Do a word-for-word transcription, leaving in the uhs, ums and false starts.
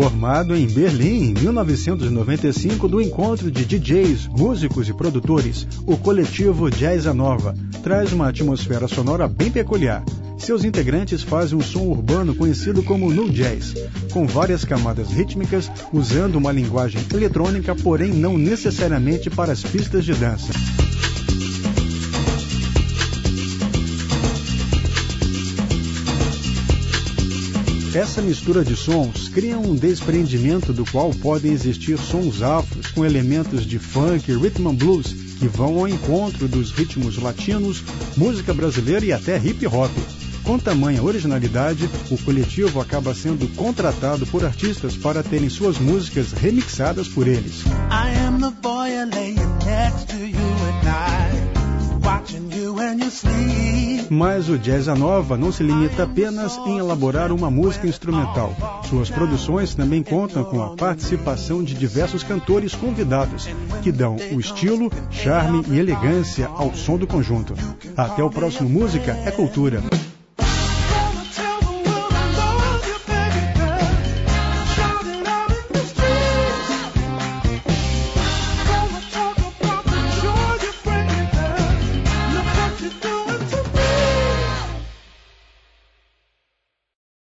Formado em Berlim em mil novecentos e noventa e cinco do encontro de D Js, músicos e produtores, o coletivo Jazz Nova traz uma atmosfera sonora bem peculiar. Seus integrantes fazem um som urbano conhecido como nu jazz, com várias camadas rítmicas, usando uma linguagem eletrônica, porém não necessariamente para as pistas de dança. Essa mistura de sons cria um despreendimento do qual podem existir sons afros com elementos de funk, rhythm and blues, que vão ao encontro dos ritmos latinos, música brasileira e até hip hop. Com tamanha originalidade, o coletivo acaba sendo contratado por artistas para terem suas músicas remixadas por eles. I am the boy laying next to you at night, watching you when you sleep. Mas o Jazz Nova não se limita apenas em elaborar uma música instrumental. Suas produções também contam com a participação de diversos cantores convidados, que dão o estilo, charme e elegância ao som do conjunto. Até o próximo Música é Cultura.